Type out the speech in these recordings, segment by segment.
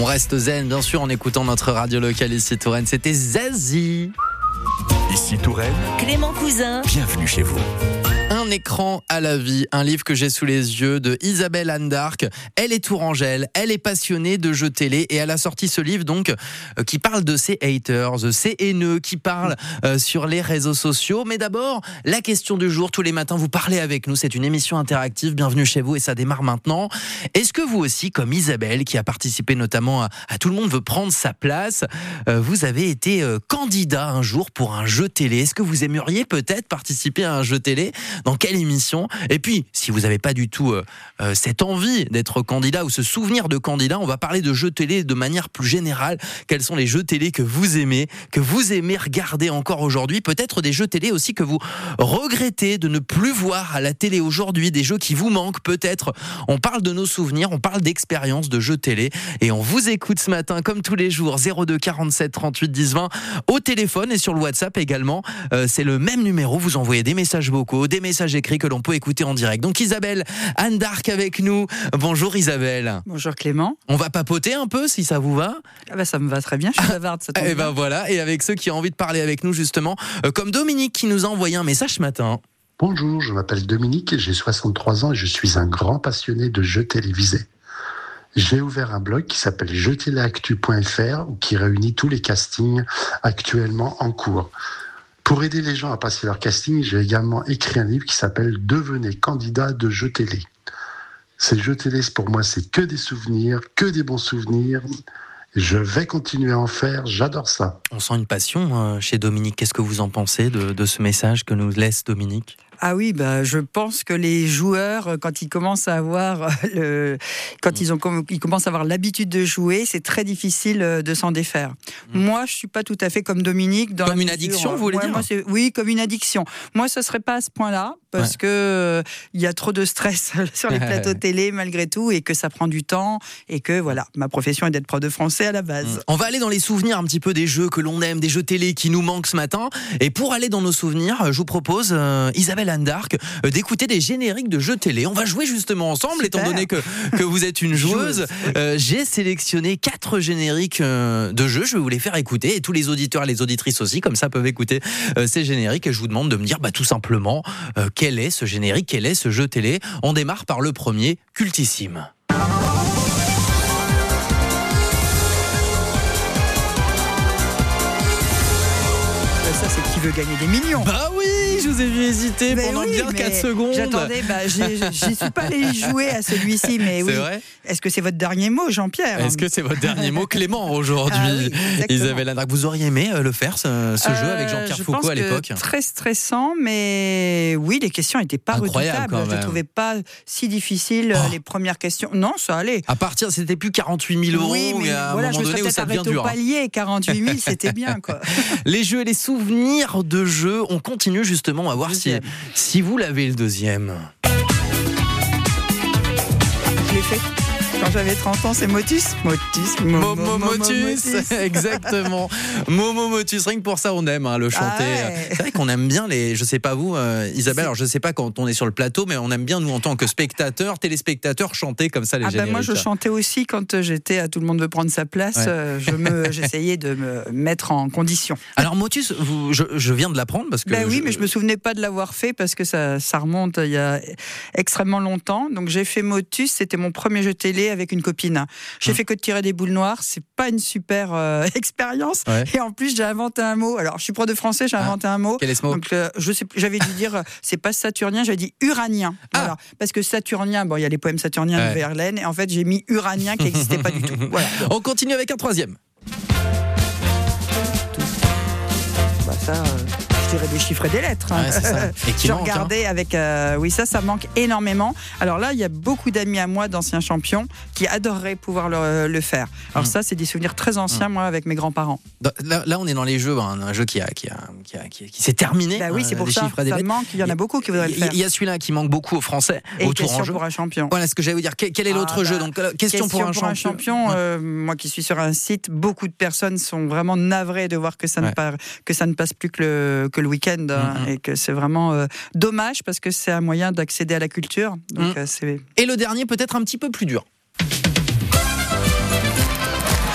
reste zen, bien sûr, en écoutant notre radio locale ici Touraine. C'était Zazie. Ici Touraine, Clément Cousin. bienvenue chez vous. Un écran à la vie, un livre que j'ai sous les yeux de Isabelle Anne d'Arc. Elle est tourangelle, elle est passionnée de jeux télé et elle a sorti ce livre donc qui parle de ses haters, ses haineux, qui parle sur les réseaux sociaux. Mais d'abord, la question du jour, tous les matins vous parlez avec nous, c'est une émission interactive, bienvenue chez vous et ça démarre maintenant. Est-ce que vous aussi, comme Isabelle qui a participé notamment à Tout le monde veut prendre sa place, vous avez été candidat un jour pour un jeu télé? Est-ce que vous aimeriez peut-être participer à un jeu télé? Dans quelle émission? Et puis, si vous n'avez pas du tout cette envie d'être candidat ou ce souvenir de candidat, on va parler de jeux télé de manière plus générale. Quels sont les jeux télé que vous aimez regarder encore aujourd'hui? Peut-être des jeux télé aussi que vous regrettez de ne plus voir à la télé aujourd'hui, des jeux qui vous manquent peut-être. On parle de nos souvenirs, on parle d'expériences de jeux télé et on vous écoute ce matin comme tous les jours 02 47 38 10 20 au téléphone et sur le WhatsApp également. C'est le même numéro, vous envoyez des messages vocaux, des messages écrits que l'on peut écouter en direct. Donc Isabelle Anne d'Arc avec nous. Bonjour Isabelle. Bonjour Clément. On va papoter un peu si ça vous va. Ça me va très bien, je suis bavarde. Ça tombe Et bien. voilà, et avec ceux qui ont envie de parler avec nous justement, comme Dominique qui nous a envoyé un message ce matin. Bonjour, je m'appelle Dominique, j'ai 63 ans et je suis un grand passionné de jeux télévisés. J'ai ouvert un blog qui s'appelle jeuxtéléactu.fr qui réunit tous les castings actuellement en cours. Pour aider les gens à passer leur casting, j'ai également écrit un livre qui s'appelle « Devenez candidat de jeux télé ». Ces jeux télé, pour moi, c'est que des souvenirs, que des bons souvenirs. Je vais continuer à en faire, j'adore ça. On sent une passion chez Dominique. Qu'est-ce que vous en pensez de ce message que nous laisse Dominique ? Ah oui, je pense que les joueurs, quand ils commencent à avoir ils commencent à avoir l'habitude de jouer, c'est très difficile de s'en défaire. Moi, je suis pas tout à fait comme Dominique. Comme une addiction, vous voulez dire ? Oui, comme une addiction. Moi, ce serait pas à ce point-là, parce que il y a trop de stress sur les plateaux télé malgré tout, et que ça prend du temps, et que voilà, ma profession est d'être prof de français à la base. On va aller dans les souvenirs un petit peu des jeux que l'on aime, des jeux télé qui nous manquent ce matin. Et pour aller dans nos souvenirs, je vous propose Isabelle Anne d'Arc d'écouter des génériques de jeux télé. On va jouer justement ensemble. Super. Étant donné que vous êtes une joueuse. J'ai sélectionné 4 génériques de jeux. Je vais vous les faire écouter et tous les auditeurs et les auditrices aussi, comme ça, peuvent écouter ces génériques. Et je vous demande de me dire tout simplement quel est ce générique, quel est ce jeu télé. On démarre par le premier, cultissime. Ça, c'est qui veut gagner des millions. Bah oui, je vous ai vu hésiter pendant bien 4 secondes. J'attendais, j'y suis pas allé jouer à celui-ci, mais oui. C'est vrai ? Est-ce que c'est votre dernier mot, Jean-Pierre ? Est-ce que c'est votre dernier mot, Clément, aujourd'hui ? Oui, Isabelle Anne d'Arc, vous auriez aimé le faire, ce jeu, avec Jean-Pierre Foucault à l'époque ? Très stressant, mais oui, les questions n'étaient pas incroyable, redoutables. Je ne trouvais pas si difficile les premières questions. Non, ça allait. À partir, c'était plus 48 000 €, oui, mais à un voilà, moment donné où ça devient dur. Au palier, 48 000, c'était bien, quoi. Les jeux et les souvenirs de jeux, on continue justement à voir si vous l'avez le deuxième. Je l'ai fait. Quand j'avais 30 ans, c'est Motus. Motus, exactement. Motus, rien que pour ça, on aime le chanter. Ah ouais. C'est vrai qu'on aime bien je sais pas vous, Isabelle, alors je sais pas quand on est sur le plateau, mais on aime bien, nous, en tant que spectateurs, téléspectateurs, chanter comme ça les génériques. Moi, je chantais aussi quand j'étais à Tout le monde veut prendre sa place. Ouais. J'essayais de me mettre en condition. Alors, Motus, je viens de l'apprendre parce que. Oui, mais je me souvenais pas de l'avoir fait parce que ça remonte il y a extrêmement longtemps. Donc, j'ai fait Motus, c'était mon premier jeu télé avec une copine. J'ai fait que de tirer des boules noires, c'est pas une super expérience. Ouais. Et en plus, j'ai inventé un mot. Alors, je suis prof de français, j'ai inventé un mot. Quel est ce mot ? Donc, j'avais dû dire, c'est pas saturnien, j'avais dit uranien. Voilà. Parce que saturnien, il y a les poèmes saturniens de Verlaine, et en fait, j'ai mis uranien qui n'existait pas du tout. Voilà. On continue avec un troisième. Je dirais des chiffres et des lettres. Ouais, c'est ça. Et qui je manque, regardais avec... ça manque énormément. Alors là, il y a beaucoup d'amis à moi, d'anciens champions, qui adoreraient pouvoir le faire. Alors ça, c'est des souvenirs très anciens, moi, avec mes grands-parents. Là, on est dans les jeux, un jeu qui s'est terminé. Oui, c'est pour ça manque. Il y en a beaucoup qui voudraient le faire. Il y a celui-là qui manque beaucoup aux Français. Et question pour un champion. Voilà ce que j'allais vous dire. Quel est l'autre jeu ? Donc, question pour un champion. Moi qui suis sur un site, beaucoup de personnes sont vraiment navrées de voir que ça ne passe plus que le week-end. Et que c'est vraiment dommage parce que c'est un moyen d'accéder à la culture. Donc, Et le dernier peut-être un petit peu plus dur.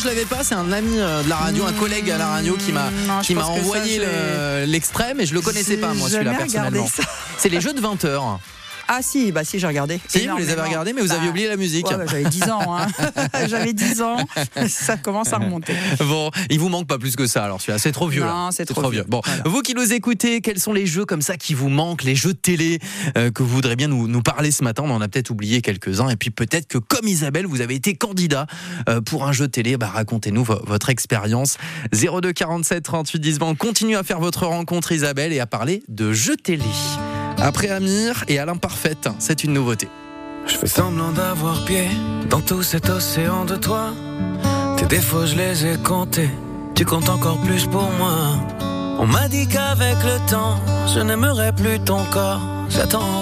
je l'avais pas, c'est un ami de la radio, un collègue à la radio qui m'a envoyé l'extrait, mais je le connaissais pas moi celui-là personnellement. C'est les jeux de 20 heures. Ah si, j'ai regardé. Si, vous les avez regardés, mais vous aviez oublié la musique. Ouais, j'avais 10 ans. J'avais 10 ans, ça commence à remonter. Bon, il vous manque pas plus que ça, alors celui-là, c'est trop vieux. Non, c'est trop vieux. Bon, voilà. Vous qui nous écoutez, quels sont les jeux comme ça qui vous manquent, les jeux de télé que vous voudrez bien nous parler ce matin? On en a peut-être oublié quelques-uns, et puis peut-être que comme Isabelle, vous avez été candidat pour un jeu télé. Racontez-nous votre expérience. 02 47 38 10 20. On continue à faire votre rencontre, Isabelle, et à parler de jeux télé. Après Amir et à l'imparfaite, c'est une nouveauté. Je fais semblant d'avoir pied dans tout cet océan de toi. Tes défauts je les ai comptés, tu comptes encore plus pour moi. On m'a dit qu'avec le temps, je n'aimerais plus ton corps. J'attends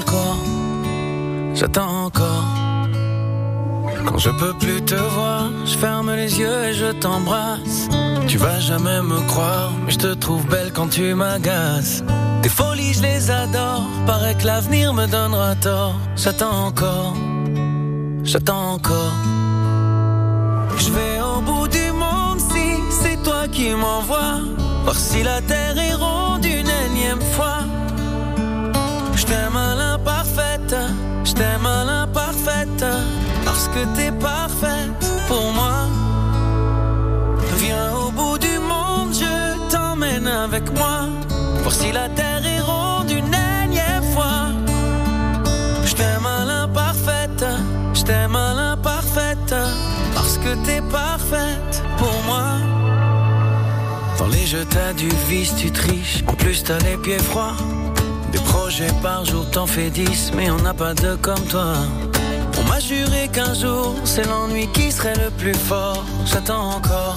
encore. Quand je peux plus te voir, je ferme les yeux et je t'embrasse. Tu vas jamais me croire, mais je te trouve belle quand tu m'agaces. Tes folies je les adore, paraît que l'avenir me donnera tort. J'attends encore. Je vais au bout du monde si c'est toi qui m'envoies. Voir si la terre est ronde une énième fois. Je t'aime à l'imparfaite, parce que t'es parfaite pour moi. Viens au bout du monde, je t'emmène avec moi. Voir si la terre est ronde une énième fois. Je t'aime à l'imparfaite, parce que t'es parfaite pour moi. Dans les jeux t'as du vice, tu triches, en plus t'as les pieds froids. Des projets par jour t'en fais 10, mais on n'a pas de comme toi. On m'a juré qu'un jour c'est l'ennui qui serait le plus fort. J'attends encore.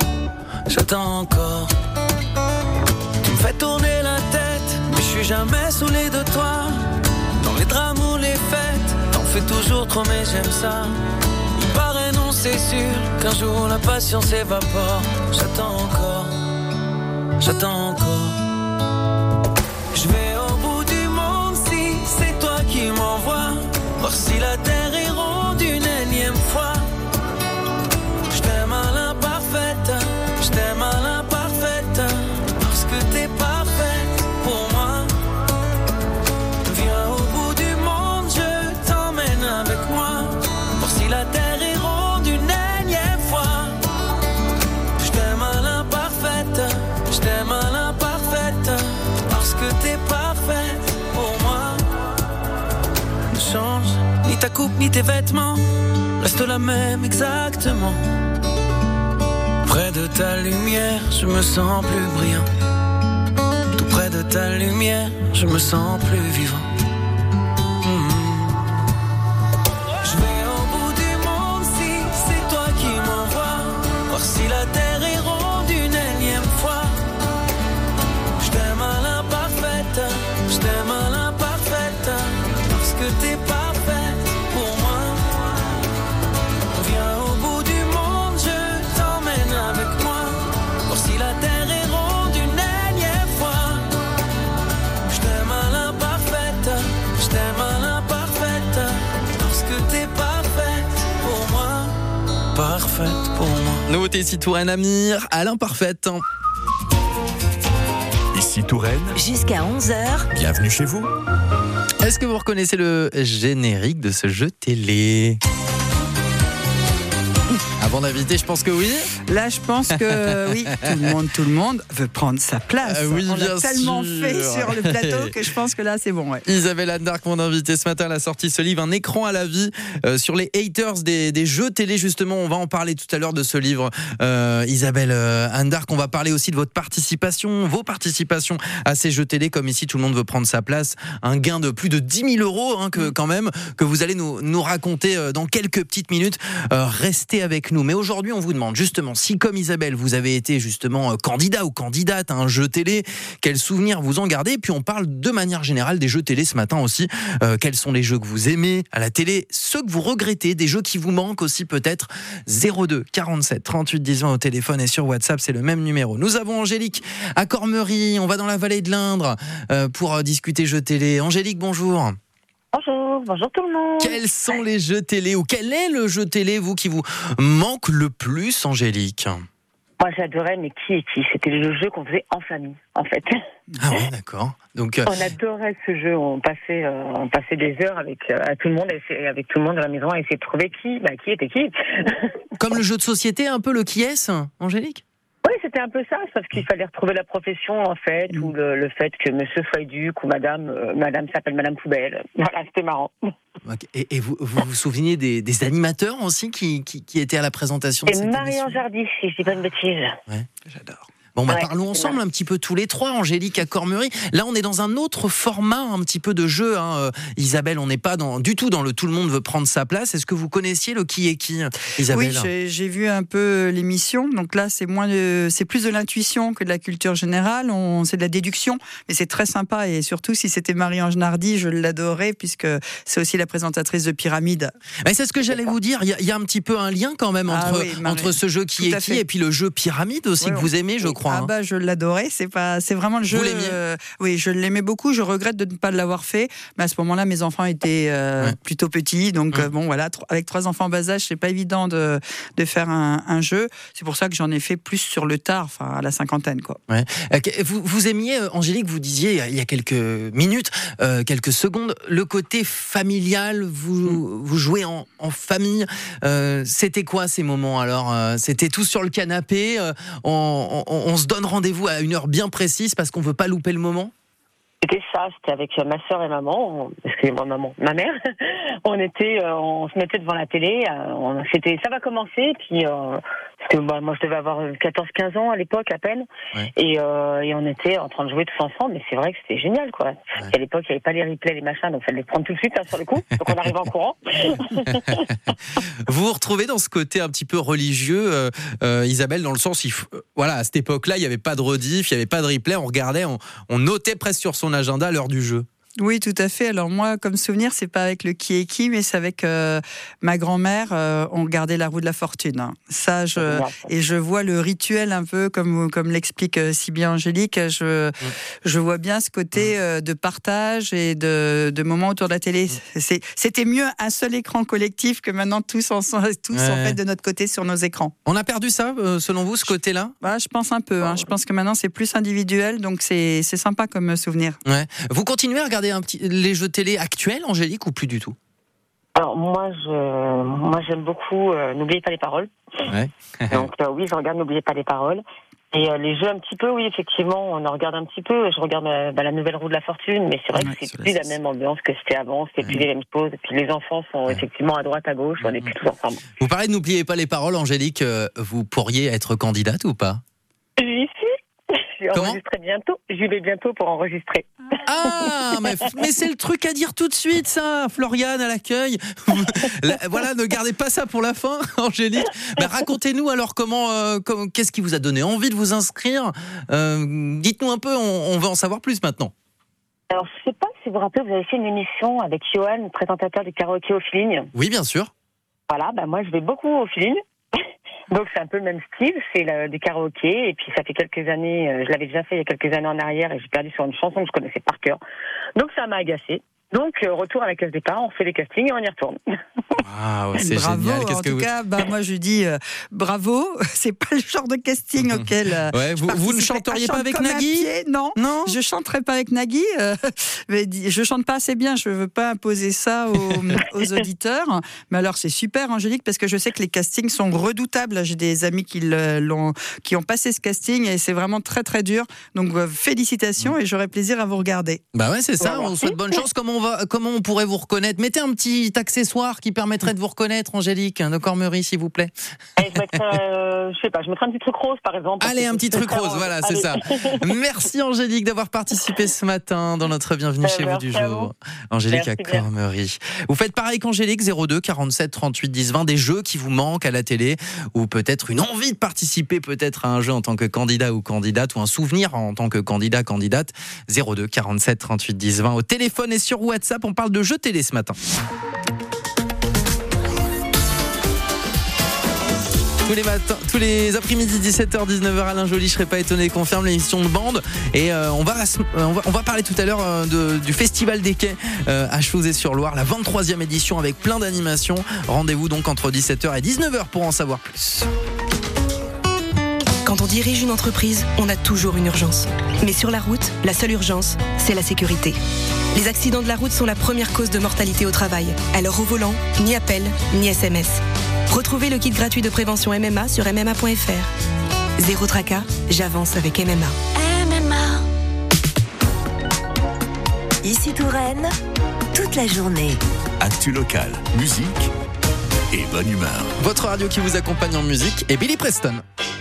Tu me fais tourner la tête, mais je suis jamais saoulé de toi. Dans les drames ou les fêtes, t'en fais toujours trop mais j'aime ça. Il paraît non c'est sûr, qu'un jour la patience évapore. J'attends encore. Je vais au bout du monde si c'est toi qui m'envoies. Voir si la terre est ronde une énième fois. Je t'aime à l'imparfaite, parce que t'es parfaite pour moi. Viens au bout du monde, je t'emmène avec moi. Voir si la terre est ronde une énième fois. Je t'aime à l'imparfaite, parce que t'es parfaite pour moi. Ne change ni ta coupe ni tes vêtements, reste la même exactement. Près de ta lumière, je me sens plus brillant. Tout près de ta lumière, je me sens plus vivant. Je vais au bout du monde si c'est toi qui m'envoies. Voir si la terre est ronde une énième fois. Je t'aime à l'imparfaite, parce que t'es parfaite pour moi. Viens au bout du monde, je t'emmène avec moi. Voir si la terre est ronde une énième fois. Je t'aime à l'imparfaite, parce que t'es parfaite pour moi. Parfaite pour moi. Nouveauté ici Touraine, Amir à l'imparfaite. Ici Touraine. Jusqu'à 11h. Bienvenue chez vous. Est-ce que vous reconnaissez le générique de ce jeu télé? Avant d'inviter, je pense que oui. Là, je pense que oui, tout le monde veut prendre sa place. Oui, on bien l'a tellement sûr. fait sur le plateau que je pense que là, c'est bon. Ouais. Isabelle Andark, mon invitée ce matin, elle a sorti ce livre, Un écran à la vie, sur les haters des jeux télé, justement. On va en parler tout à l'heure de ce livre. Isabelle Andark, on va parler aussi de vos participations à ces jeux télé, comme ici, tout le monde veut prendre sa place. Un gain de plus de 10 000 euros, que vous allez nous raconter dans quelques petites minutes. Restez avec nous. Mais aujourd'hui, on vous demande justement si, comme Isabelle, vous avez été justement candidat ou candidate à un jeu télé, quels souvenirs vous en gardez. Et puis on parle de manière générale des jeux télé ce matin aussi. Quels sont les jeux que vous aimez à la télé, ceux que vous regrettez, des jeux qui vous manquent aussi peut-être. 02 47 38 10 20 au téléphone et sur WhatsApp, c'est le même numéro. Nous avons Angélique à Cormery, on va dans la vallée de l'Indre pour discuter jeux télé. Angélique, bonjour. Bonjour tout le monde. Quels sont les jeux télé ou quel est le jeu télé, vous, qui vous manque le plus, Angélique ? Moi j'adorais, mais qui est qui ? C'était le jeu qu'on faisait en famille, en fait. Ah oui, d'accord. Donc, On adorait ce jeu, on passait des heures avec tout le monde, avec tout le monde à la maison, à essayer de trouver qui était qui. comme le jeu de société, un peu le qui est-ce, Angélique ? Oui, c'était un peu ça, sauf qu'il fallait retrouver la profession, en fait, ou le fait que monsieur soit éduque, ou madame s'appelle Madame Poubelle. Voilà, c'était marrant. Et vous souvenez des animateurs aussi qui étaient à la présentation de Et cette émission ? Marie-Ange Hardy, si je dis pas une bêtise. Ouais. J'adore. Bon, Ouais, parlons c'est ensemble vrai. un petit peu tous les trois, Angélique à Cormery. Là, on est dans un autre format, un petit peu de jeu. Isabelle, on n'est pas du tout dans le tout le monde veut prendre sa place. Est-ce que vous connaissiez le qui est qui, Isabelle ? Oui, j'ai vu un peu l'émission. Donc là, c'est plus de l'intuition que de la culture générale. C'est de la déduction, mais c'est très sympa. Et surtout, si c'était Marie-Ange Nardi, je l'adorais, puisque c'est aussi la présentatrice de Pyramide. Mais c'est ce que j'allais vous dire. Il y a un petit peu un lien quand même entre ce jeu qui Tout est à qui fait. et puis le jeu Pyramide aussi Ouais, que vous aimez, je crois. Ah bah je l'adorais, c'est vraiment le jeu. Vous l'aimiez ? Oui, je l'aimais beaucoup. Je regrette de ne pas l'avoir fait, mais à ce moment-là, mes enfants étaient plutôt petits, donc bon voilà, avec 3 enfants en bas âge, c'est pas évident de faire un jeu. C'est pour ça que j'en ai fait plus sur le tard, enfin à la cinquantaine, quoi. Ouais. Vous aimiez, Angélique, vous disiez il y a quelques minutes, quelques secondes, le côté familial. Vous jouez en famille. C'était quoi ces moments alors ? C'était tous sur le canapé. On se donne rendez-vous à une heure bien précise parce qu'on veut pas louper le moment. C'était ça, c'était avec ma sœur et ma mère. On se mettait devant la télé. Ça va commencer. Puis parce que moi je devais avoir 14-15 ans à l'époque à peine. Ouais. Et on était en train de jouer tous ensemble. Mais c'est vrai que c'était génial, quoi. Ouais. À l'époque il n'y avait pas les replays, les machins, donc il fallait les prendre tout de suite sur le coup. Donc on arrive en courant. Vous vous retrouvez dans ce côté un petit peu religieux, Isabelle, dans le sens, voilà, à cette époque-là, il n'y avait pas de rediff, il n'y avait pas de replay, on regardait, on notait presque sur son agenda à l'heure du jeu. Oui, tout à fait. Alors moi, comme souvenir, c'est pas avec le qui est qui, mais c'est avec ma grand-mère. On regardait La Roue de la Fortune. Ça, et je vois le rituel un peu comme l'explique si bien Angélique. Je vois bien ce côté de partage et de moments autour de la télé. C'était mieux un seul écran collectif que maintenant tous en fait de notre côté sur nos écrans. On a perdu ça, selon vous, ce côté-là ? Je pense un peu. Je pense que maintenant c'est plus individuel, donc c'est sympa comme souvenir. Ouais. Vous continuez à regarder les jeux télé actuels, Angélique, ou plus du tout ? Alors moi j'aime beaucoup N'oubliez pas les paroles. Ouais. Donc oui, je regarde N'oubliez pas les paroles. Et les jeux un petit peu, oui, effectivement, on en regarde un petit peu. Je regarde la nouvelle Roue de la Fortune, mais c'est vrai que c'est plus la même ambiance que c'était avant, c'était plus les mêmes choses. Et puis les enfants sont effectivement à droite, à gauche, on est plus tous ensemble. Vous parlez de N'oubliez pas les paroles, Angélique, vous pourriez être candidate ou pas ? J'y suis. J'y vais bientôt pour enregistrer. Ah, mais c'est le truc à dire tout de suite, ça, Floriane à l'accueil. Voilà, ne gardez pas ça pour la fin, Angélique. Mais racontez-nous alors qu'est-ce qui vous a donné envie de vous inscrire ? Dites-nous un peu, on veut en savoir plus maintenant. Alors, je sais pas si vous vous rappelez, vous avez fait une émission avec Johan, présentateur du karaoké au feeling. Oui, bien sûr. Voilà, moi je vais beaucoup au feeling. Donc c'est un peu le même style, c'est du karaoké, et puis ça fait quelques années, je l'avais déjà fait il y a quelques années en arrière, et j'ai perdu sur une chanson que je connaissais par cœur. Donc ça m'a agacé. Donc retour à la case départ, on fait les castings et on y retourne. Ah, c'est bravo, génial. En tout cas, moi je dis bravo. C'est pas le genre de casting auquel. Vous ne chanteriez pas avec Nagui ? Non, je chanterai pas avec Nagui. Je chante pas assez bien. Je veux pas imposer ça aux auditeurs. Mais alors c'est super, Angélique, parce que je sais que les castings sont redoutables. J'ai des amis qui ont passé ce casting et c'est vraiment très très dur. Donc félicitations et j'aurai plaisir à vous regarder. Bah ouais, c'est ça. On vous souhaite bonne chance. Comment on pourrait vous reconnaître ? Mettez un petit accessoire qui permettrait de vous reconnaître, Angélique, de Cormery, s'il vous plaît. Je mettrai un petit truc rose, par exemple. Allez, un petit truc rose, voilà, c'est ça. Merci, Angélique, d'avoir participé ce matin dans notre Bienvenue chez vous du jour. Angélique à Cormery. Vous faites pareil qu'Angélique, 02 47 38 10 20, des jeux qui vous manquent à la télé, ou peut-être une envie de participer peut-être à un jeu en tant que candidat ou candidate, ou un souvenir en tant que candidat-candidate. 02 47 38 10 20 au téléphone et sur WhatsApp. On parle de jeux télé ce matin. tous les après-midi 17h 19h, Alain Joly, je serais pas étonné, confirme l'émission de bande. Et on va parler tout à l'heure du Festival des Quais à Chauzet-sur-Loire, la 23e édition avec plein d'animations. Rendez-vous donc entre 17h et 19h pour en savoir plus. Quand on dirige une entreprise, on a toujours une urgence. Mais sur la route, la seule urgence, c'est la sécurité. Les accidents de la route sont la première cause de mortalité au travail. Alors au volant, ni appel, ni SMS. Retrouvez le kit gratuit de prévention MMA sur mma.fr. Zéro tracas, j'avance avec MMA. MMA. Ici Touraine, toute la journée. Actu locale, musique et bonne humeur. Votre radio qui vous accompagne en musique est Billy Preston.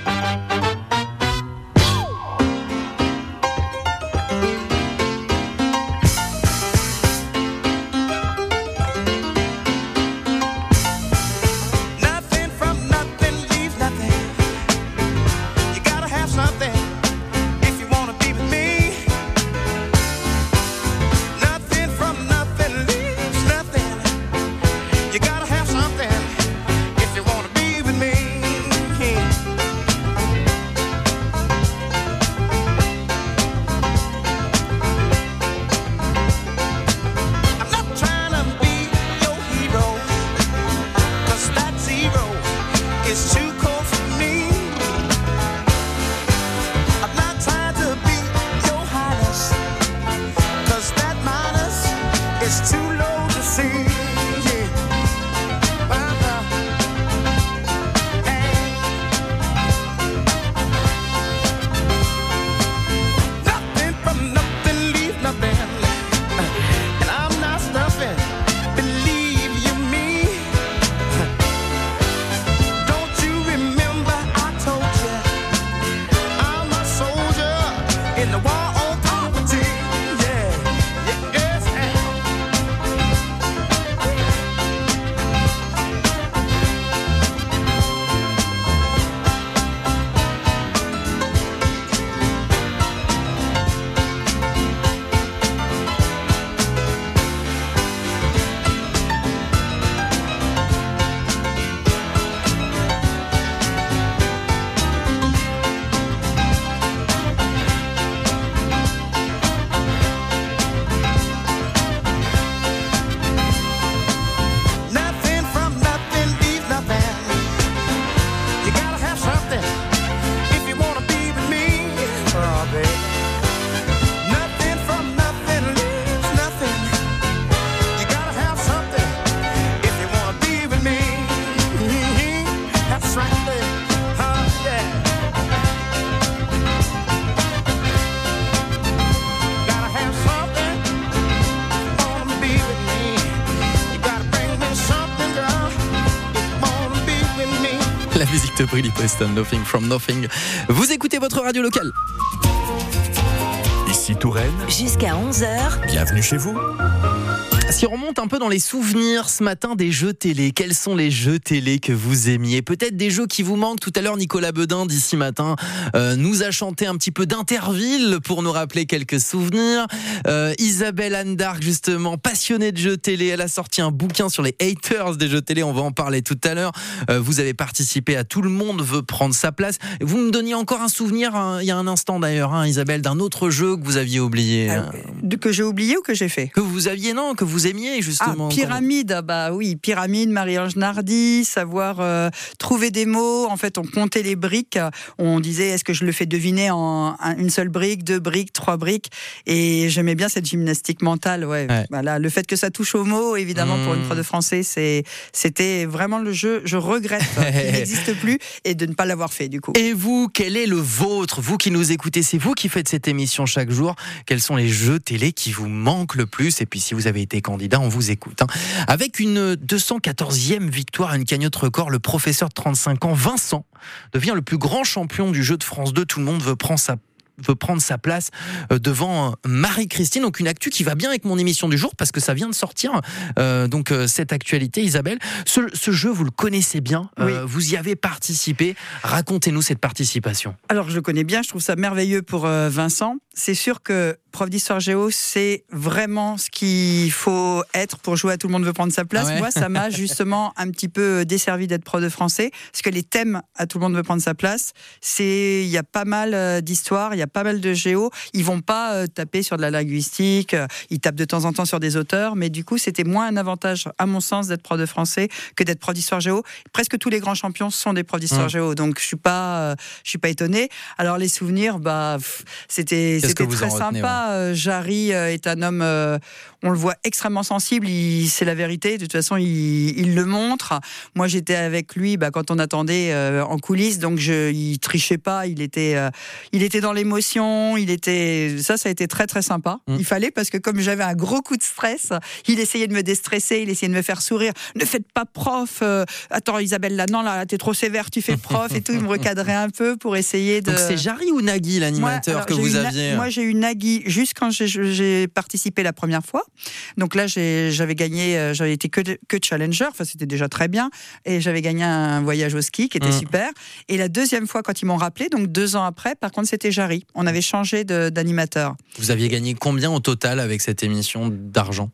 La musique de Billy Preston, Nothing from Nothing. Vous écoutez votre radio locale. Ici Touraine. Jusqu'à 11h. Bienvenue chez vous. Si on remonte un peu dans les souvenirs ce matin des jeux télé, quels sont les jeux télé que vous aimiez? Peut-être des jeux qui vous manquent. Tout à l'heure, Nicolas Bedin, d'ici matin, nous a chanté un petit peu d'Interville pour nous rappeler quelques souvenirs. Isabelle Anne d'Arc, justement, passionnée de jeux télé, elle a sorti un bouquin sur les haters des jeux télé, on va en parler tout à l'heure. Vous avez participé à Tout le monde veut prendre sa place. Vous me donniez encore un souvenir, il y a un instant d'ailleurs, Isabelle, d'un autre jeu que vous aviez oublié. Que j'ai oublié ou que j'ai fait? Que vous aviez, non, que vous aimiez justement. Pyramide, bah oui, Pyramide, Marie-Ange Nardi, savoir trouver des mots. En fait, on comptait les briques. On disait, est-ce que je le fais deviner en une seule brique, 2 briques, 3 briques? Et j'aimais bien cette gymnastique mentale. Ouais. Voilà, le fait que ça touche aux mots, évidemment, pour une prof de français, c'était vraiment le jeu. Je regrette qu'il n'existe plus et de ne pas l'avoir fait, du coup. Et vous, quel est le vôtre? Vous qui nous écoutez, c'est vous qui faites cette émission chaque jour. Quels sont les jeux télé qui vous manquent le plus? Et puis, si vous avez été candidat, on vous écoute. Avec une 214e victoire, une cagnotte record, le professeur de 35 ans, Vincent, devient le plus grand champion du jeu de France 2. Tout le monde veut prendre sa place devant Marie-Christine. Donc une actu qui va bien avec mon émission du jour parce que ça vient de sortir. Donc cette actualité, Isabelle, ce jeu, vous le connaissez bien. Oui. Vous y avez participé. Racontez-nous cette participation. Alors je le connais bien, je trouve ça merveilleux pour Vincent. c'est sûr que prof d'histoire géo, c'est vraiment ce qu'il faut être pour jouer à Tout le monde veut prendre sa place. Ah ouais. Moi, ça m'a justement un petit peu desservi d'être prof de français, parce que les thèmes à Tout le monde veut prendre sa place, il y a pas mal d'histoire, il y a pas mal de géo. Ils vont pas taper sur de la linguistique, ils tapent de temps en temps sur des auteurs, mais du coup, c'était moins un avantage, à mon sens, d'être prof de français que d'être prof d'histoire géo. Presque tous les grands champions sont des profs d'histoire géo, donc je suis pas étonnée. Alors les souvenirs, c'était très sympa. Jarry est un homme, on le voit extrêmement sensible, c'est la vérité, de toute façon il le montre. Moi j'étais avec lui quand on attendait en coulisses, donc il trichait pas, il était dans l'émotion, ça a été très très sympa. Il fallait, parce que comme j'avais un gros coup de stress, il essayait de me déstresser, il essayait de me faire sourire. Ne faites pas prof, attends Isabelle, là t'es trop sévère, tu fais prof et tout. Il me recadrait un peu pour essayer de... Donc c'est Jarry ou Nagui l'animateur que vous aviez? Moi j'ai eu Nagui juste quand j'ai participé la première fois. Donc là j'avais gagné, j'avais été que challenger, enfin c'était déjà très bien, et j'avais gagné un voyage au ski qui était super. Et la deuxième fois quand ils m'ont rappelé, donc 2 ans après, par contre c'était Jarry. On avait changé d'animateur. Vous aviez gagné combien au total avec cette émission d'argent?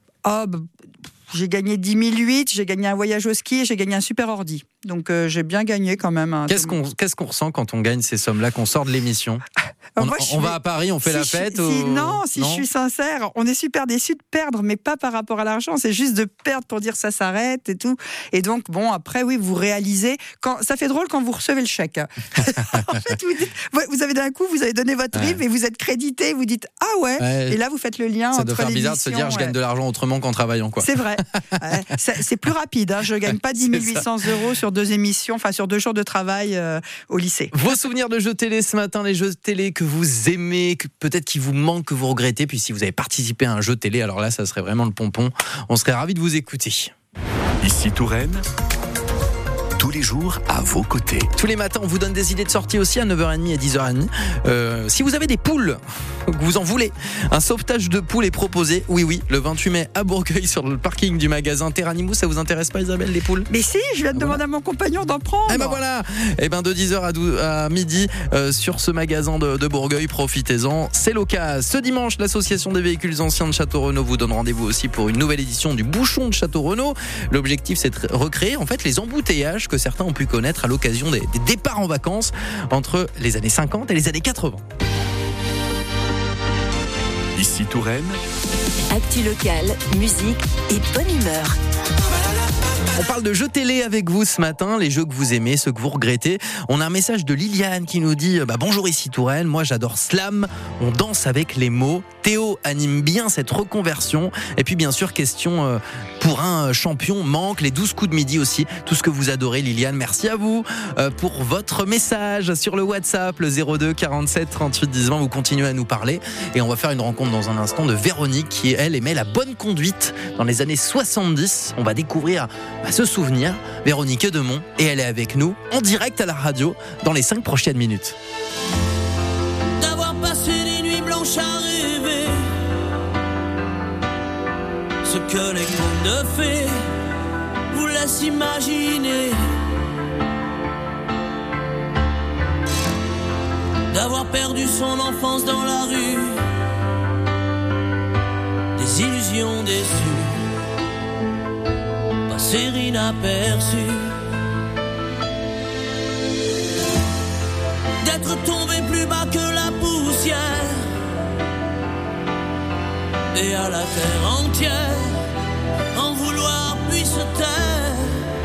J'ai gagné 10 008, j'ai gagné un voyage au ski et j'ai gagné un super ordi. Donc j'ai bien gagné quand même. Qu'est-ce qu'on ressent quand on gagne ces sommes-là, qu'on sort de l'émission? On va à Paris, on fait la fête je suis sincère, on est super déçus de perdre, mais pas par rapport à l'argent, c'est juste de perdre pour dire ça s'arrête et tout. Et donc, après, oui, vous réalisez, ça fait drôle quand vous recevez le chèque. En fait, vous avez d'un coup, vous avez donné votre RIB et vous êtes crédité, vous dites « Ah ouais !» Et là, vous faites le lien entre l'émission. Ça doit faire bizarre de se dire « Je gagne de l'argent autrement qu'en travaillant. » C'est vrai. C'est plus rapide. Je ne gagne pas 10 800 € sur 2 émissions, enfin sur 2 jours de travail au lycée. Vos souvenirs de jeux télé ce matin, les jeux télé que vous aimez, peut-être qui vous manquent, que vous regrettez, puis si vous avez participé à un jeu télé, alors là, ça serait vraiment le pompon. On serait ravis de vous écouter. Ici Touraine, tous les jours à vos côtés. Tous les matins, on vous donne des idées de sortie aussi à 9h30 et 10h30. Si vous avez des poules, que vous en voulez, un sauvetage de poules est proposé. Oui, le 28 mai à Bourgueil sur le parking du magasin Terranimou. Ça vous intéresse pas, Isabelle, les poules? Mais si, je viens de demander à mon compagnon d'en prendre. De 10h à midi sur ce magasin de Bourgueil, profitez-en, c'est l'occasion. Ce dimanche, l'association des véhicules anciens de Château-Renaud vous donne rendez-vous aussi pour une nouvelle édition du Bouchon de Château-Renaud. L'objectif, c'est de recréer en fait les embouteillages que certains ont pu connaître à l'occasion des départs en vacances entre les années 50 et les années 80. Ici Touraine, actu locale, musique et bonne humeur. On parle de jeux télé avec vous ce matin, les jeux que vous aimez, ceux que vous regrettez. On a un message de Liliane qui nous dit bonjour ici Touraine, moi j'adore Slam, on danse avec les mots. Théo anime bien cette reconversion. Et puis bien sûr, question pour un champion manque, les 12 coups de midi aussi. Tout ce que vous adorez, Liliane, merci à vous pour votre message sur le WhatsApp, le 02 47 38 10 20. Vous continuez à nous parler et on va faire une rencontre dans un instant de Véronique qui, elle, aimait la bonne conduite dans les années 70. On va découvrir ce souvenir, Véronique Demont, et elle est avec nous en direct à la radio dans les 5 prochaines minutes. D'avoir passé des nuits blanches à rêver ce que les contes de fées vous laissent imaginer, d'avoir perdu son enfance dans la rue, des illusions déçues, passer inaperçu, d'être tombé plus bas que la poussière et à la terre entière en vouloir puis se taire,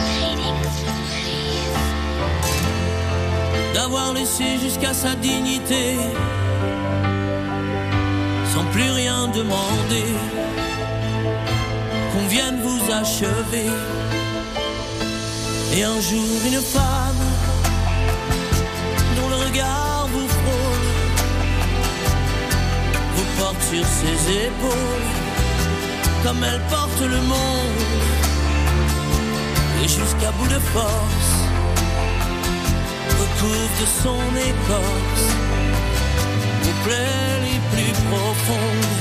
d'avoir laissé jusqu'à sa dignité sans plus rien demander, qu'on vienne vous achever. Et un jour une femme dont le regard vous frôle vous porte sur ses épaules comme elle porte le monde, et jusqu'à bout de force recouvre de son écorce vos plaies les plus profondes.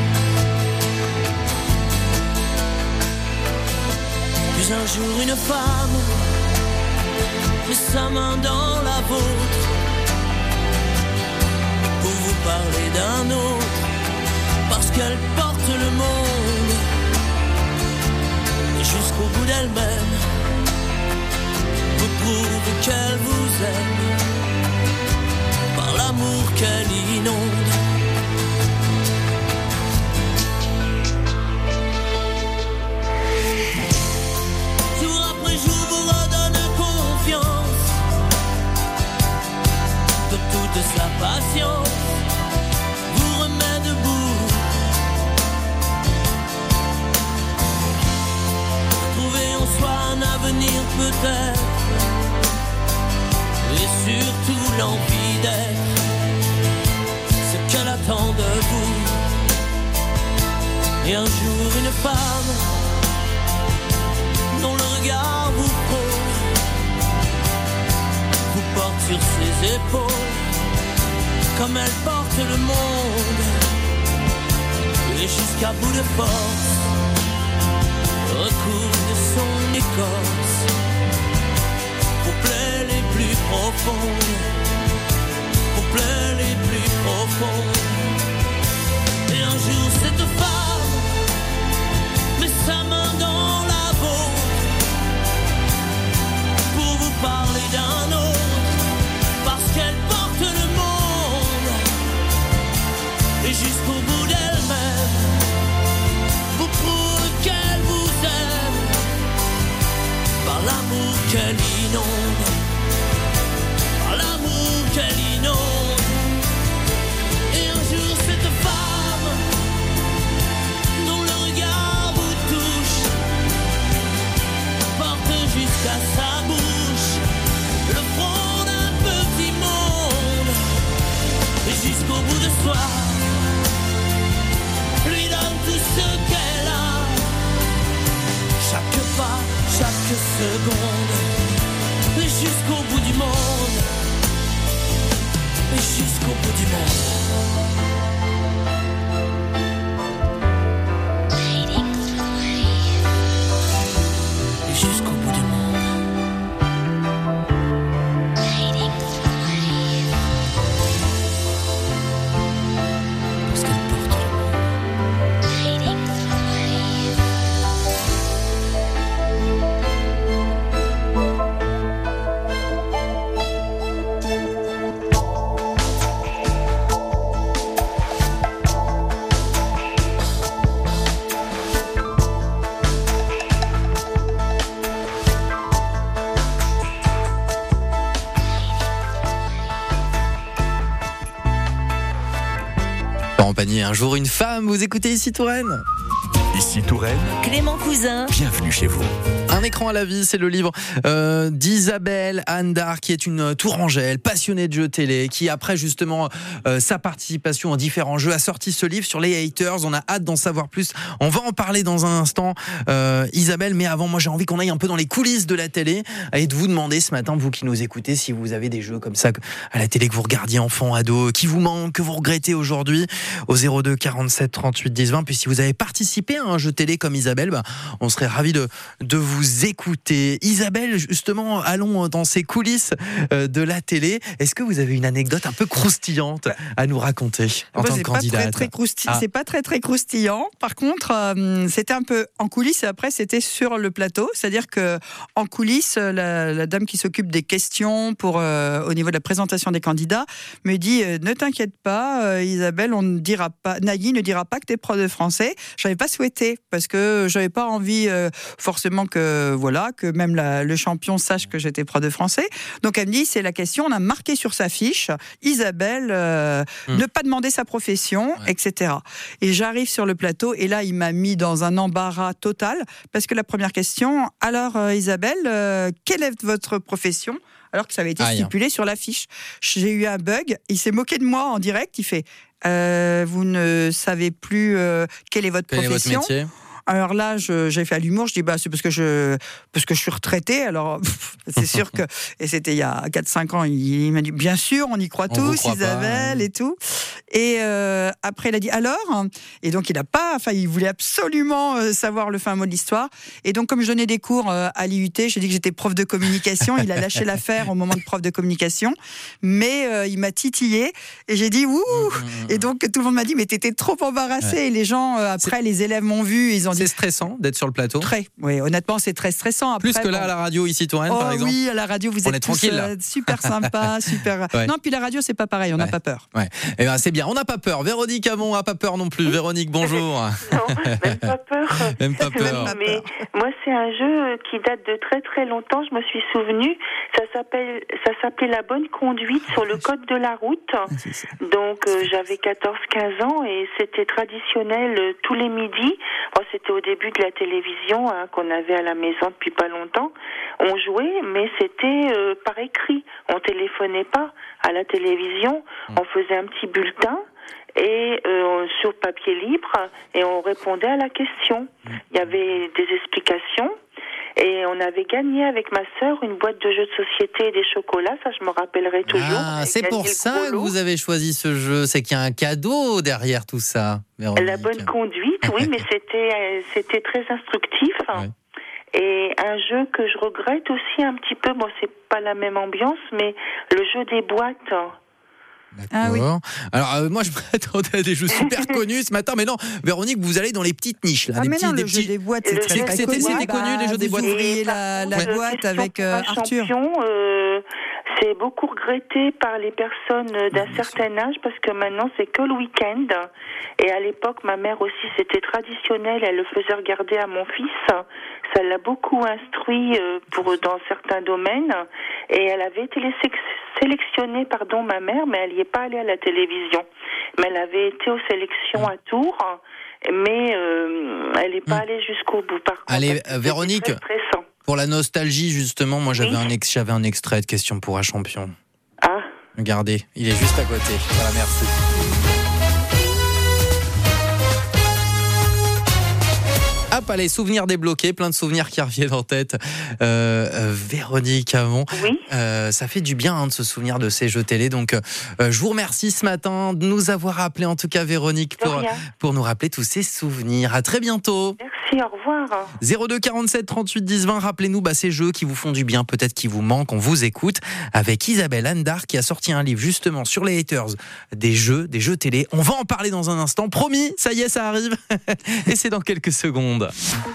Puis un jour une femme met sa main dans la vôtre pour vous parler d'un autre qu'elle porte le monde et jusqu'au bout d'elle-même vous prouve qu'elle vous aime par l'amour qu'elle inonde. Jour après jour vous redonne confiance de toute sa patience. Un avenir peut-être, et surtout l'envie d'être ce qu'elle attend de vous. Et un jour une femme dont le regard vous frôle vous porte sur ses épaules comme elle porte le monde, et jusqu'à bout de force recouvre son écorce aux plaies les plus profondes, aux plaies les plus profondes. Et un jour cette femme met sa main dans la vôtre pour vous parler d'un autre, parce qu'elle porte le monde et jusqu'au bout d'elle-même vous prouve qu'elle vous aime par l'amour qu'elle inonde, par l'amour qu'elle inonde. Et un jour cette femme dont le regard vous touche porte jusqu'à sa bouche le front d'un petit monde, et jusqu'au bout de soi lui donne tout ce qu'elle a. Chaque pas, chaque seconde, et jusqu'au bout du monde, et jusqu'au bout du monde. Et jusqu'au bout du monde. Parce qu'elle porte le En panier, un jour une femme, vous écoutez ici Touraine. Ici Touraine, Clément Cousin. bienvenue chez vous. Un écran à la vie, c'est le livre d'Isabelle Anne-Darc, qui est une tourangelle, passionnée de jeux télé, qui après justement sa participation à différents jeux a sorti ce livre sur les haters. On a hâte d'en savoir plus. On va en parler dans un instant, Isabelle. Mais avant, moi j'ai envie qu'on aille un peu dans les coulisses de la télé et de vous demander ce matin, vous qui nous écoutez, si vous avez des jeux comme ça à la télé que vous regardiez enfant, ado, qui vous manquent, que vous regrettez aujourd'hui, au 02 47 38 10 20. Puis si vous avez participé à un jeu télé comme Isabelle, on serait ravis de vous écouter. Isabelle, justement, allons dans ces coulisses de la télé. Est-ce que vous avez une anecdote un peu croustillante à nous raconter en tant que candidate? C'est pas très croustillant. Par contre, c'était un peu en coulisses et après c'était sur le plateau. C'est-à-dire que en coulisses, la dame qui s'occupe des questions pour au niveau de la présentation des candidats me dit ne t'inquiète pas, Isabelle, Nagui ne dira pas que t'es prof de français. J'avais pas souhaité parce que j'avais pas envie forcément que même le champion sache que j'étais prof de français. Donc elle me dit, c'est la question, on a marqué sur sa fiche, Isabelle, ne pas demander sa profession, etc. Et j'arrive sur le plateau et là, il m'a mis dans un embarras total parce que la première question, alors Isabelle, quelle est votre profession ? Alors que ça avait été stipulé sur l'affiche. J'ai eu un bug, il s'est moqué de moi en direct, il fait vous ne savez plus quelle est votre profession ? Quel est votre métier ? Alors là, j'ai fait à l'humour, je dis c'est parce que je suis retraité. Alors c'est sûr que, et c'était il y a 4-5 ans, il m'a dit bien sûr, on y croit tous, Isabelle et tout. Et après il a dit alors, et donc il voulait absolument savoir le fin mot de l'histoire. Et donc comme je donnais des cours à l'IUT, j'ai dit que j'étais prof de communication. Il a lâché l'affaire au moment de prof de communication, mais il m'a titillé et j'ai dit ouh. Et donc tout le monde m'a dit mais t'étais trop embarrassé. Et les gens après, les élèves m'ont vu, ils ont dit. C'est stressant d'être sur le plateau. Très, oui, honnêtement c'est très stressant. Après, plus que là à la radio ici Touraine par exemple. Oui, à la radio vous êtes tous super sympa, super. Ouais. Non, puis la radio c'est pas pareil, on n'a pas peur. Ouais. Eh ben c'est bien, on n'a pas peur. Véronique Hamon n'a pas peur non plus. Véronique, bonjour. Non, même pas peur. Même pas peur. Mais moi c'est un jeu qui date de très très longtemps. Je me suis souvenue. Ça s'appelait La Bonne Conduite sur le code de la route. Donc j'avais 14-15 ans et c'était traditionnel tous les midis. Bon, c'était au début de la télévision qu'on avait à la maison depuis pas longtemps. On jouait, mais c'était par écrit. On téléphonait pas à la télévision. On faisait un petit bulletin et sur papier libre et on répondait à la question. Il y avait des explications. Et on avait gagné avec ma sœur une boîte de jeux de société et des chocolats, ça je me rappellerai toujours. Ah, c'est pour ça que vous avez choisi ce jeu, c'est qu'il y a un cadeau derrière tout ça, Véronique. La bonne conduite, oui, mais c'était très instructif. Ouais. Et un jeu que je regrette aussi un petit peu, bon c'est pas la même ambiance, mais le jeu des boîtes. D'accord. Ah oui. Alors moi je m'attendais à des jeux super connus ce matin, mais non, Véronique, vous allez dans les petites niches là. Le jeu des boîtes, c'est très connu. C'était connu les jeux des boîtes. Vous ouvriez la boîte avec Arthur. C'est beaucoup regretté par les personnes d'un certain âge parce que maintenant c'est que le week-end. Et à l'époque, ma mère aussi, c'était traditionnel, elle le faisait regarder à mon fils. Ça l'a beaucoup instruit dans certains domaines. Et elle avait été sélectionnée, ma mère, mais elle n'y est pas allée à la télévision. Mais elle avait été aux sélections à Tours, mais elle n'est pas allée jusqu'au bout. Par contre, allez, Véronique, pour la nostalgie, justement, moi j'avais un extrait de Question pour un champion. Ah. Regardez, il est juste à côté. Voilà, merci. Hop, allez, souvenirs débloqués, plein de souvenirs qui reviennent en tête. Véronique Hamon, oui. Ça fait du bien de se souvenir de ces jeux télé. Donc, je vous remercie ce matin de nous avoir appelé, en tout cas Véronique, pour nous rappeler tous ces souvenirs. À très bientôt. Merci, au revoir. 02 47 38 10 20, rappelez-nous ces jeux qui vous font du bien, peut-être qui vous manquent. On vous écoute avec Isabelle Andar qui a sorti un livre justement sur les haters des jeux télé. On va en parler dans un instant. Promis, ça y est, ça arrive. Et c'est dans quelques secondes.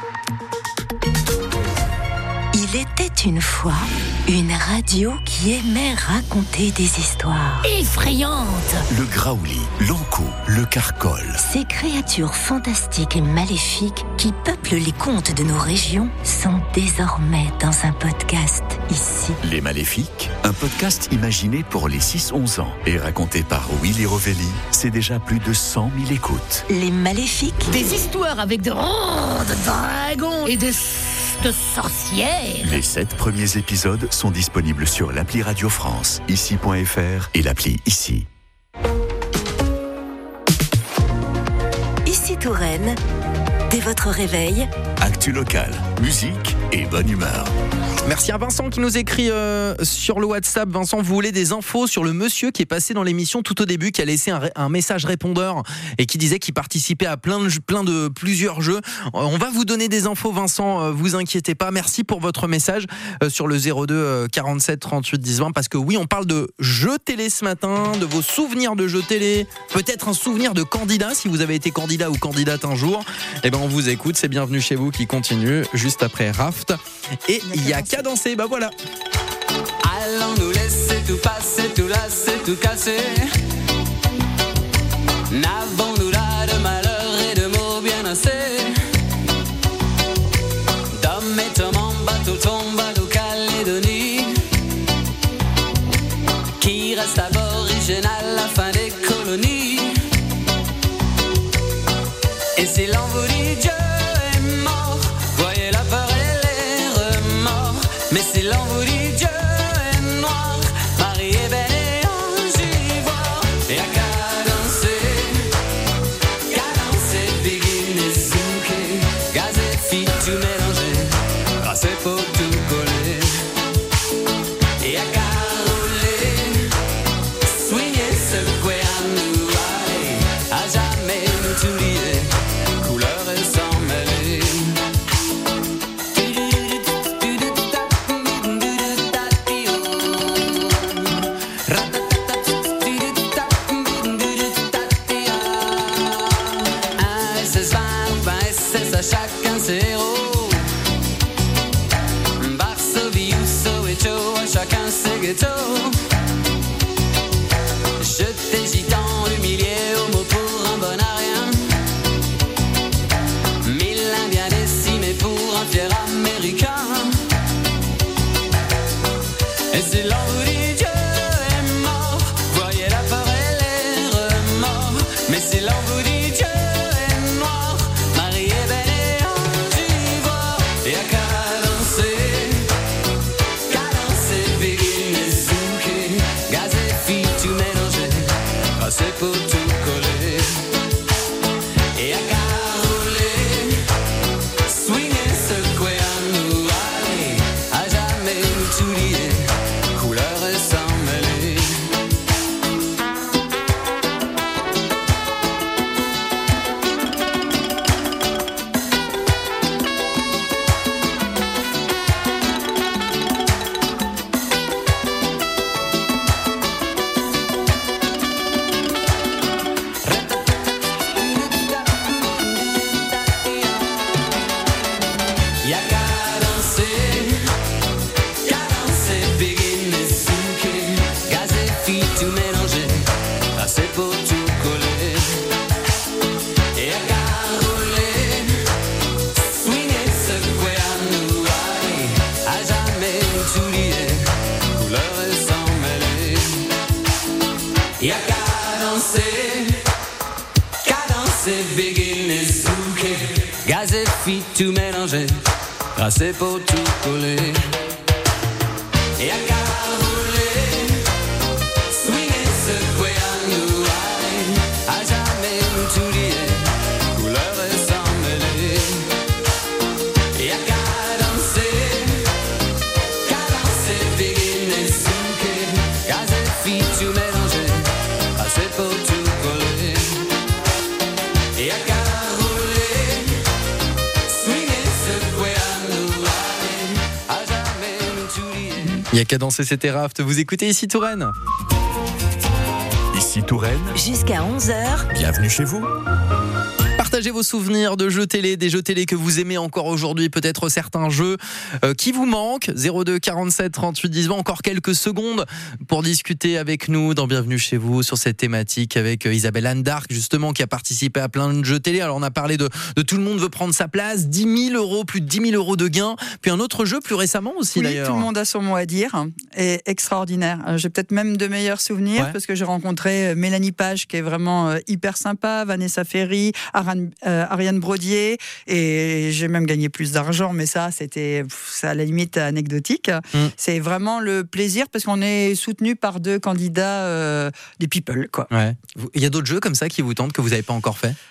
Il était une fois une radio qui aimait raconter des histoires effrayantes. Le Graouli, l'Ankou, le Carcol. Ces créatures fantastiques et maléfiques qui peuplent les contes de nos régions sont désormais dans un podcast ici. Les Maléfiques, un podcast imaginé pour les 6-11 ans et raconté par Willy Rovelli. C'est déjà plus de 100 000 écoutes. Les Maléfiques. Des histoires avec de dragons et de sorcières. Les 7 premiers épisodes sont disponibles sur l'appli Radio France, ici.fr et l'appli Ici. Ici Touraine, dès votre réveil. Actu locale, musique et bonne humeur. Merci à Vincent qui nous écrit sur le WhatsApp. Vincent, vous voulez des infos sur le monsieur qui est passé dans l'émission tout au début, qui a laissé un message répondeur et qui disait qu'il participait à plusieurs jeux. On va vous donner des infos, Vincent, vous inquiétez pas. Merci pour votre message sur le 02 47 38 10 20, parce que oui, on parle de jeux télé ce matin, de vos souvenirs de jeux télé, peut-être un souvenir de candidat, si vous avez été candidat ou candidate un jour. Eh ben on vous écoute, c'est Bienvenue chez vous qui continue juste après Raft. Et il y a qu'à danser, voilà. Allons nous laisser tout passer, tout lasser, tout casser. N'avons-nous là de malheur et de mots bien assez. D'hommes et hommes en bateau tombent à Nouvelle-Calédonie, qui reste aboriginal à la fin des colonies. Et si l'on vous dit Dieu est mort, voyez la peur et les remords. Mais si l'on vous dit Dieu est noir, Marie est belle et ange ivoire. Et à qu'à danser, begin et zouker. chacun ses héros. Varsovie ou Soweto, à chacun ses ghettos. Jeté gitan, humilié, homo pour un bon à rien. 1000 Indiens décimés pour un fier américain. Et c'est là où dit Dieu est mort, voyez la peur et les remords. Mais c'est là où dit Dieu est noir, Marie est belle et en d'ivoire. Et à cadencer, begin et zouké, gaz et filles tout mélangé, tracé pour tout coller. Et à caroler, swinguer, secouer à nous aller, à jamais nous tout lier, couleur et sans mêler. Y'a cadencer, begin et zouké, gaz et filles tout mélangé, tracé pour tout coller. Et à caroler, swinguer, secouer à nous aller, à jamais nous tout lier, couleur et sans mêler. Y'a cadencer, begin et zouké, gaz et filles tout mélangé, tracé pour tout coller. Et à caroler, swinguer, secouer à nous aller, à jamais nous tout lier, couleur et sans mêler. Et à cadencer, begin et zouké, gaz et filles tout mélangé, tracé pour tout coller. Et à caroler, swinguer, secouer à nous aller, à jamais nous tout lier. Il y a qu'à danser, c'était Raft. Vous écoutez ici Touraine. Ici Touraine, Jusqu'à 11h, bienvenue chez vous. Partagez vos souvenirs de jeux télé, des jeux télé que vous aimez encore aujourd'hui, peut-être certains jeux qui vous manquent. 02 47 38 10 20, encore quelques secondes pour discuter avec nous dans Bienvenue chez vous sur cette thématique avec Isabelle Andark, justement, qui a participé à plein de jeux télé. Alors on a parlé de Tout le monde veut prendre sa place, 10 000 euros, plus de 10 000 euros de gains. Puis un autre jeu plus récemment aussi, oui, d'ailleurs. Tout le monde a son mot à dire, et extraordinaire. J'ai peut-être même de meilleurs souvenirs, parce que j'ai rencontré Mélanie Page, qui est vraiment hyper sympa, Vanessa Ferry, Ariane Brodier, et j'ai même gagné plus d'argent, mais ça, c'était à la limite anecdotique. C'est vraiment le plaisir, parce qu'on est soutenu par 2 candidats des People, quoi. Ouais. Il y a d'autres jeux comme ça qui vous tentent, que vous n'avez pas encore fait?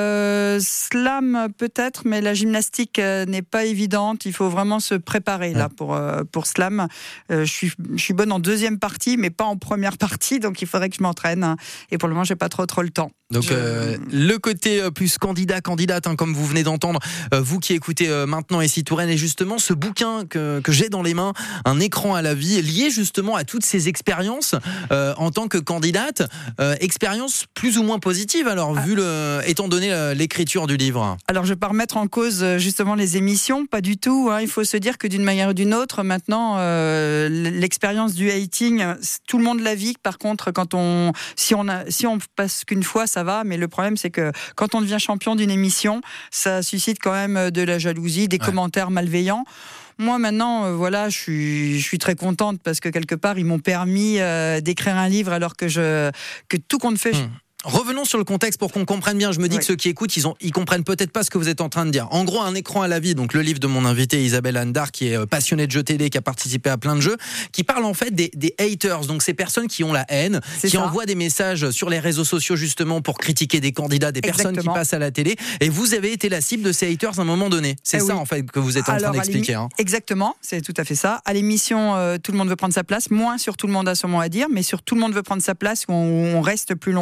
Slam peut-être, mais la gymnastique n'est pas évidente. Il faut vraiment se préparer là pour slam. Je suis bonne en deuxième partie, mais pas en première partie, donc il faudrait que je m'entraîne. Et pour le moment, j'ai pas trop le temps. Donc le côté plus candidate, hein, comme vous venez d'entendre, vous qui écoutez maintenant ici Touraine, et justement ce bouquin que j'ai dans les mains, Un écran à la vie, lié justement à toutes ces expériences en tant que candidate, expériences plus ou moins positives. Alors étant donné l'écriture du livre. Alors je ne vais pas remettre en cause justement les émissions, pas du tout. Hein. Il faut se dire que d'une manière ou d'une autre, maintenant, l'expérience du hating, tout le monde la vit. Par contre, si on passe qu'une fois, ça va. Mais le problème, c'est que quand on devient champion d'une émission, ça suscite quand même de la jalousie, des commentaires malveillants. Moi, maintenant, voilà, je suis très contente parce que quelque part, ils m'ont permis d'écrire un livre alors que tout compte fait. Revenons sur le contexte pour qu'on comprenne bien. Je me dis que ceux qui écoutent, ils comprennent peut-être pas ce que vous êtes en train de dire. En gros, Un écran à la vie, donc le livre de mon invité Isabelle Andark, qui est passionnée de jeux télé, qui a participé à plein de jeux, qui parle en fait des haters, donc ces personnes qui ont la haine, qui envoient des messages sur les réseaux sociaux justement pour critiquer des candidats, des personnes qui passent à la télé. Et vous avez été la cible de ces haters à un moment donné. C'est ça en fait que vous êtes en train d'expliquer. Exactement, c'est tout à fait ça. À l'émission Tout le monde veut prendre sa place, moins sur Tout le monde a son mot à dire, mais sur Tout le monde veut prendre sa place où on reste plus longtemps.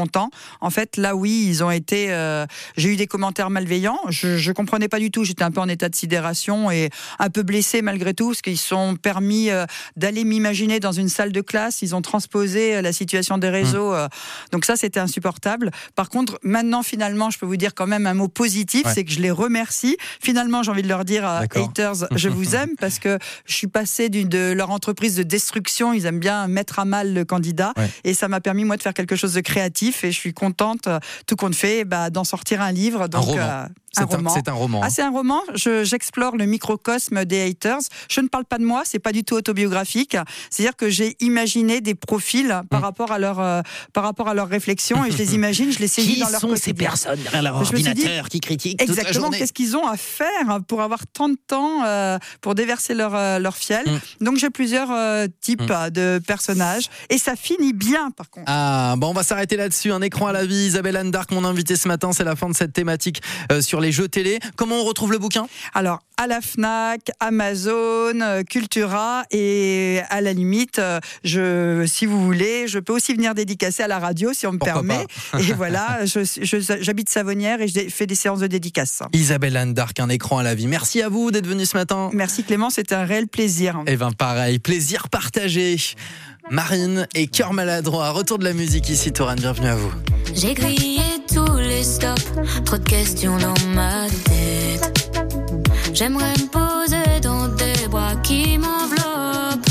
en fait, là, oui, ils ont été. J'ai eu des commentaires malveillants. Je comprenais pas du tout. J'étais un peu en état de sidération et un peu blessée malgré tout, parce qu'ils sont permis d'aller m'imaginer dans une salle de classe. Ils ont transposé la situation des réseaux. Donc ça, c'était insupportable. Par contre, maintenant, finalement, je peux vous dire quand même un mot positif, c'est que je les remercie. Finalement, j'ai envie de leur dire, haters, je vous aime, parce que je suis passée de leur entreprise de destruction. Ils aiment bien mettre à mal le candidat, et ça m'a permis, moi, de faire quelque chose de créatif, et je suis contente, tout compte fait, d'en sortir un livre. Donc, un roman. C'est un roman. C'est un roman. J'explore le microcosme des haters. Je ne parle pas de moi, c'est pas du tout autobiographique. C'est-à-dire que j'ai imaginé des profils par rapport à leur réflexion, et je les imagine, je les saisis dans leur quotidien. Qui sont ces personnes derrière leur ordinateur qui critiquent toute la journée ? Qu'est-ce qu'ils ont à faire pour avoir tant de temps pour déverser leur fiel. Donc j'ai plusieurs types de personnages, et ça finit bien par contre. On va s'arrêter là-dessus. Un écran à la vie. Isabelle Andark, mon invitée ce matin, c'est la fin de cette thématique sur les jeux télé. Comment on retrouve le bouquin ? Alors, à la Fnac, Amazon, Cultura, et à la limite, si vous voulez, je peux aussi venir dédicacer à la radio si on me permet. Et voilà, j'habite Savonnières et je fais des séances de dédicaces. Isabelle Andark, un écran à la vie. Merci à vous d'être venue ce matin. Merci Clément, c'était un réel plaisir. Et pareil, plaisir partagé. Marine et Cœur maladroit. Retour de la musique ici, Touraine, bienvenue à vous. J'ai grillé tous les stops, trop de questions dans ma tête. J'aimerais me poser dans des bras qui m'enveloppent.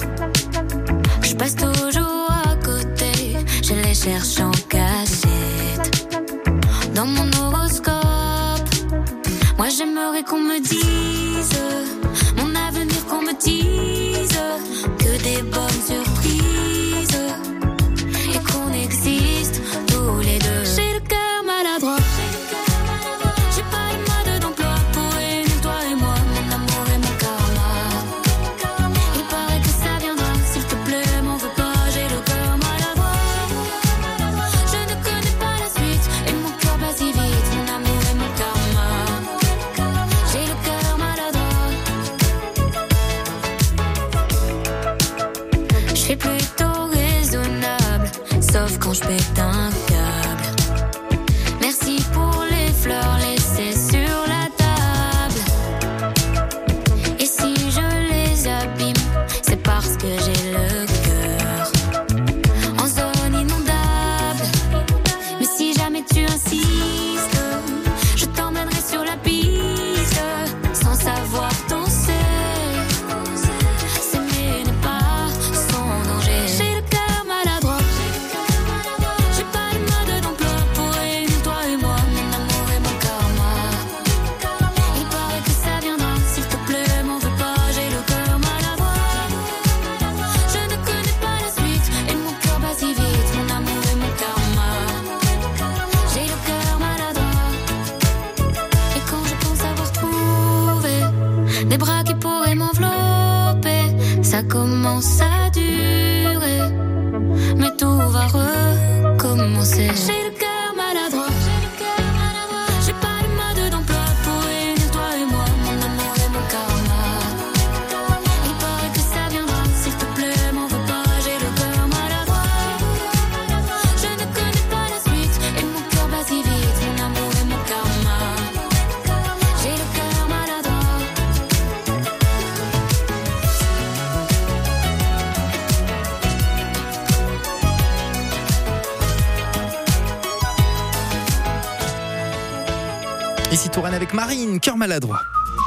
Je passe toujours à côté, je les cherche en cachette. Dans mon horoscope, moi j'aimerais qu'on me dise mon avenir, qu'on me dise que des bonnes surprises et qu'on existe tous les deux. J'ai le cœur maladroit. J'ai pas de mode d'emploi pour réunir toi et moi, mon amour et mon karma. Il paraît que ça viendra, s'il te plaît, m'en veux pas. J'ai le cœur maladroit. Je ne connais pas la suite et mon cœur bat si vite, mon amour et mon karma. J'ai le cœur maladroit. Je suis plutôt raisonnable, sauf quand je pète un câble. Merci pour les fleurs laissées sur la table. Et si je les abîme, c'est parce que j'ai le cœur en zone inondable. Mais si jamais tu insistes, je t'emmènerai sur la piste, sans savoir danser. S'aimer n'est pas sans danger. J'ai le cœur maladroit. J'ai pas de mode d'emploi pour réunir toi et moi, mon amour et mon karma. Il paraît que ça viendra, s'il te plaît, m'en veux pas. J'ai le cœur maladroit. Je ne connais pas la suite et mon cœur bat si vite, mon amour et mon karma. J'ai le cœur maladroit. Et quand je pense avoir trouvé des bras qui pourraient m'envelopper, ça commence à durer, mais tout va recommencer. J'ai le cœur maladroit. J'ai pas de mode d'emploi pour réunir toi et moi, mon amour et mon karma. Il paraît que ça viendra, s'il te plaît, m'en veux pas. J'ai le cœur maladroit. Je ne connais pas la suite et mon cœur bat si vite, mon amour et mon karma. J'ai le cœur maladroit. Ici Touraine avec Marine, Cœur maladroit.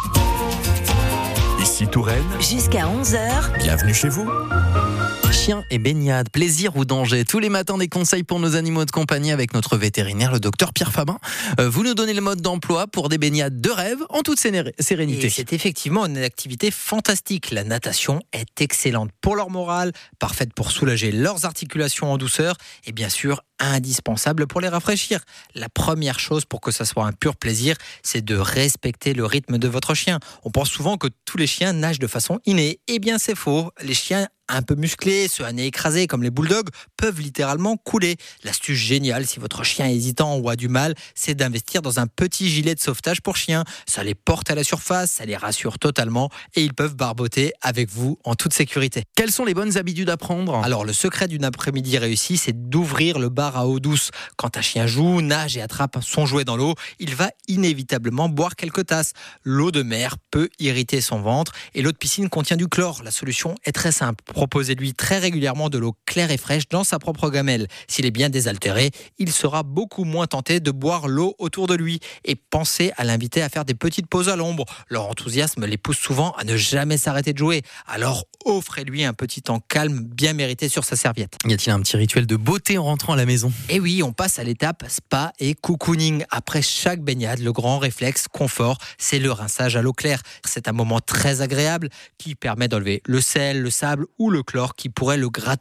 Ici Touraine, Jusqu'à 11h, bienvenue chez vous. Chien et baignade, plaisir ou danger. Tous les matins, des conseils pour nos animaux de compagnie avec notre vétérinaire, le docteur Pierre Fabin. Vous nous donnez le mode d'emploi pour des baignades de rêve en toute sérénité. Et c'est effectivement une activité fantastique. La natation est excellente pour leur morale, parfaite pour soulager leurs articulations en douceur et bien sûr indispensable pour les rafraîchir. La première chose pour que ça soit un pur plaisir, c'est de respecter le rythme de votre chien. On pense souvent que tous les chiens nagent de façon innée. Eh bien c'est faux. Les chiens un peu musclés, ceux à nez écrasé comme les bulldogs, peuvent littéralement couler. L'astuce géniale, si votre chien est hésitant ou a du mal, c'est d'investir dans un petit gilet de sauvetage pour chien. Ça les porte à la surface, ça les rassure totalement et ils peuvent barboter avec vous en toute sécurité. Quelles sont les bonnes habitudes à prendre ? Alors, le secret d'une après-midi réussie, c'est d'ouvrir le bar à eau douce. Quand un chien joue, nage et attrape son jouet dans l'eau, il va inévitablement boire quelques tasses. L'eau de mer peut irriter son ventre et l'eau de piscine contient du chlore. La solution est très simple. Proposez-lui très régulièrement de l'eau claire et fraîche dans sa propre gamelle. S'il est bien désaltéré, il sera beaucoup moins tenté de boire l'eau autour de lui. Et pensez à l'inviter à faire des petites pauses à l'ombre. Leur enthousiasme les pousse souvent à ne jamais s'arrêter de jouer. Alors, offrez-lui un petit temps calme, bien mérité sur sa serviette. Y a-t-il un petit rituel de beauté en rentrant à la maison ? Et oui, on passe à l'étape spa et cocooning. Après chaque baignade, le grand réflexe confort, c'est le rinçage à l'eau claire. C'est un moment très agréable qui permet d'enlever le sel, le sable ou le chlore qui pourrait le gratter